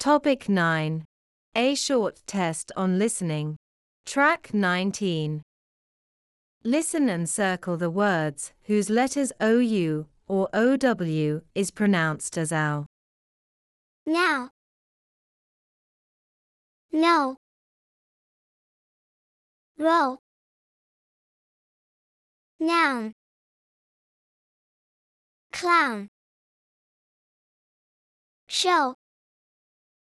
Topic 9. A short test on listening. Track 19. Listen and circle the words whose letters OU or OW is pronounced as OW. Now. No. Row. Noun. Clown. Show.